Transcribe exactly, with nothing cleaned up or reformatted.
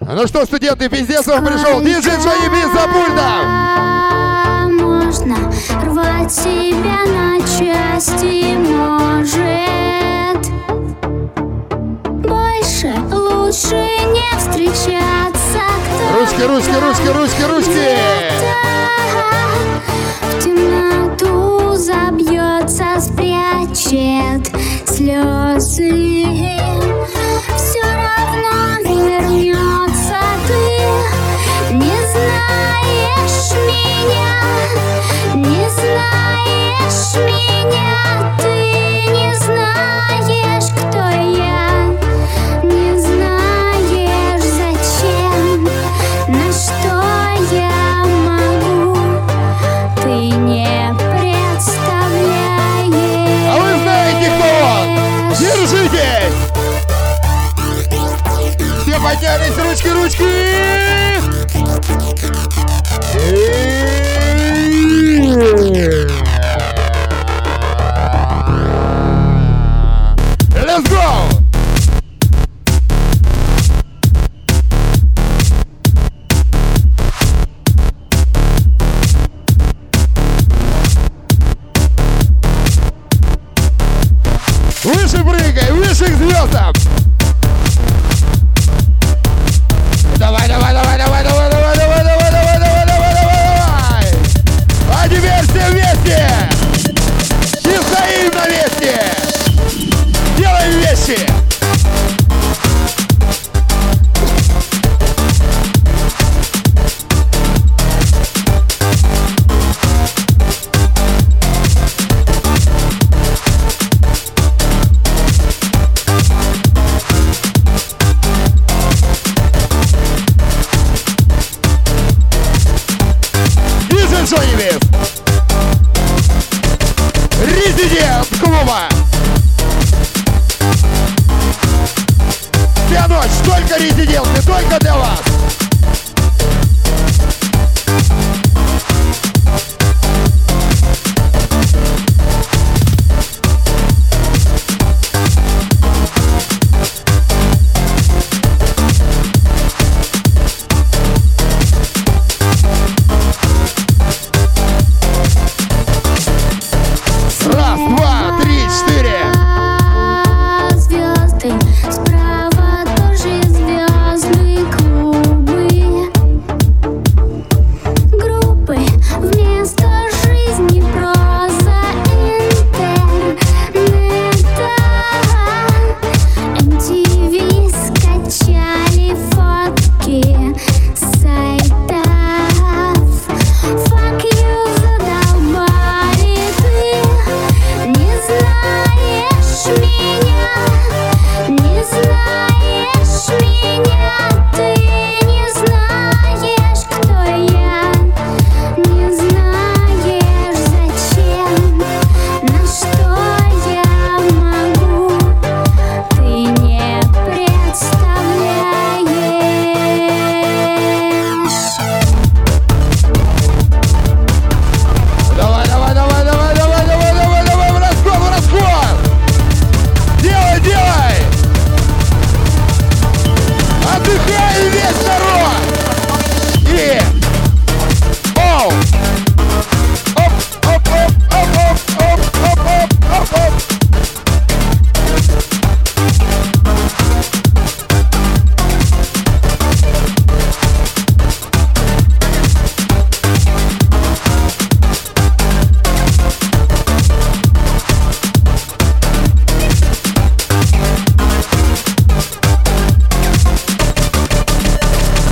Ну что, студенты, пиздец вам пришел. Диджей Джонни Би за пультом. Можно рвать себя на части, может. Больше, лучше не встречаться. Ручки, ручки, ручки, ручки, ручки. В темноту забьется, спрячет слезы. Все равно вернется ты. Не знаешь меня, не знаешь меня. Ты не знаешь, кто я. Не знаешь, зачем, на что я могу. Ты не представляешь. А вы знаете, кто он? Держитесь! Все поднялись, ручки, ручки! Let's go! Выше прыгай, выше к звездам! Давай, давай, давай, давай, давай, давай, давай, давай, давай, давай, давай, давай! А теперь все вместе! И стоим на месте! Делаем вещи! Резидент клуба! Вся ночь только резиденты, только для вас!